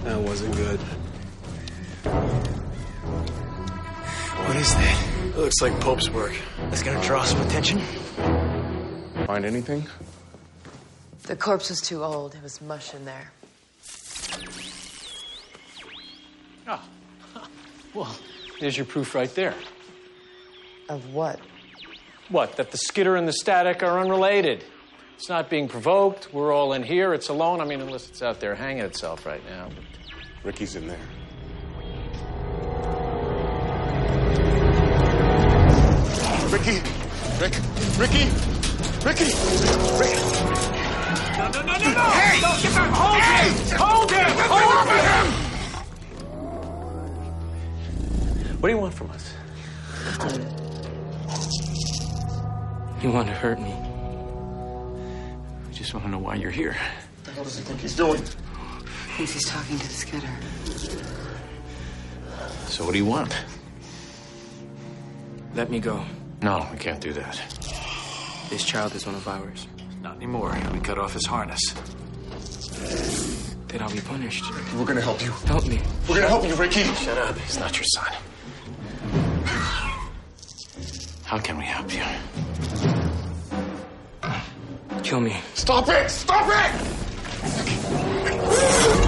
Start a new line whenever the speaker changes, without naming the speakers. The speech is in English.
That wasn't good.
What is that?
It looks like Pope's work.
That's gonna draw some attention.
Find anything?
The corpse was too old. It was mush in there.
Oh. Well, there's your proof right there.
Of what?
What, that the skitter and the static are unrelated? It's not being provoked. We're all in here. It's alone. I mean, unless it's out there hanging itself right now.
Ricky's in there. Ricky! Ricky!
No! Hey! Don't get back! Hold him! Hold him! What do you want from us?
You want to hurt me. I just want to know why you're here.
What the hell does he think he's doing?
Thinks he's talking to the skitter.
So what do you want?
Let me go.
No, we can't do that.
This child is one of ours.
Not anymore. We cut off his harness.
Then I'll be punished.
We're gonna help you.
Help me.
We're gonna help you, Ricky.
Shut up. He's not your son. How can we help you?
Kill me.
Stop it! Stop it!